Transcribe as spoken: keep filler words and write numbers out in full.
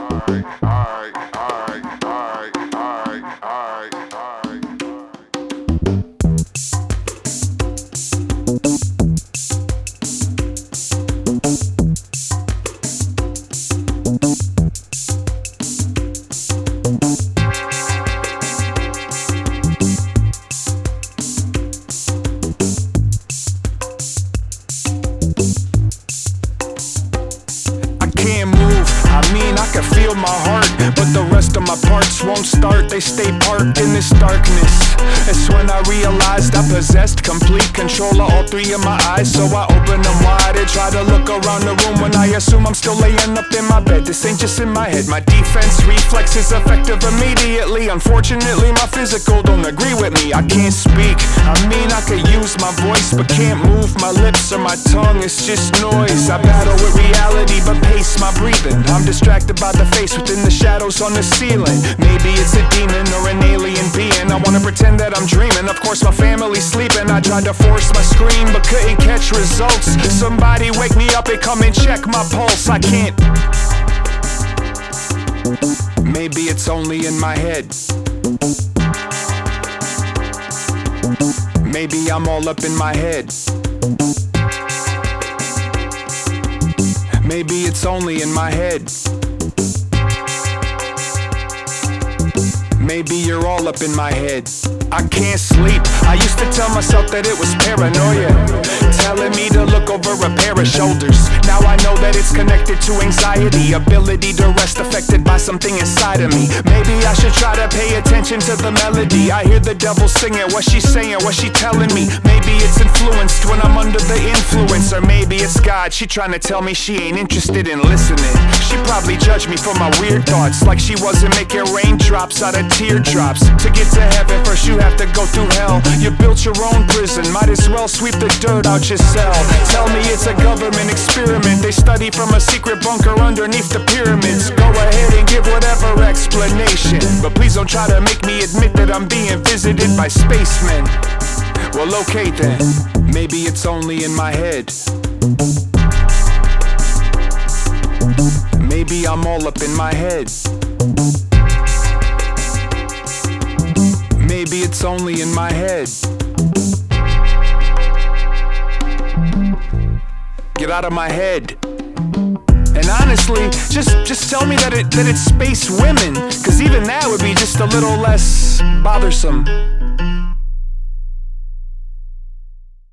I feel my heart, but the rest of my parts won't start. They stay parked in this darkness. It's when I realized I possessed complete control of all three of my eyes. So I open them wide and try to look around the room when I assume I'm still laying up in my bed. This ain't just in my head. My defense reflex is effective immediately. Unfortunately, my physical don't agree with me. I can't speak. I mean, I could use my voice, but can't move my lips or my tongue. It's just noise. I battle with reality, but pace my breathing. I'm distracted by the face within the shadows on the ceiling. Maybe it's a demon or an alien being. I wanna pretend that I'm dreaming. Of course my family's sleeping. I tried to force my scream but couldn't catch results. Somebody wake me up and come and check my pulse. I can't. Maybe it's only in my head. Maybe I'm all up in my head. Maybe it's only in my head. Maybe you're all up in my head. I can't sleep. I used to tell myself that it was paranoia, telling me to look over a pair of shoulders. Now I know that it's connected to anxiety, ability to rest affected by something inside of me. Maybe I should try to pay attention to the melody. I hear the devil singing, what she's saying, what she telling me. Maybe it's influenced when I'm under the influence. Or maybe it's God, she trying to tell me she ain't interested in listening. She probably judged me for my weird thoughts, like she wasn't making raindrops out of teardrops. To get to heaven first you have to go through hell. You built your own prison, might as well sweep the dirt out your cell. Tell me it's a government experiment. They study from a secret bunker underneath the pyramids. Go ahead and give whatever explanation, but please don't try to make me admit that I'm being visited by spacemen. Well, okay then, maybe it's only in my head. Maybe I'm all up in my head. Maybe it's only in my head. Get out of my head. And honestly, just just tell me that it that it's space women, 'cause even that would be just a little less bothersome.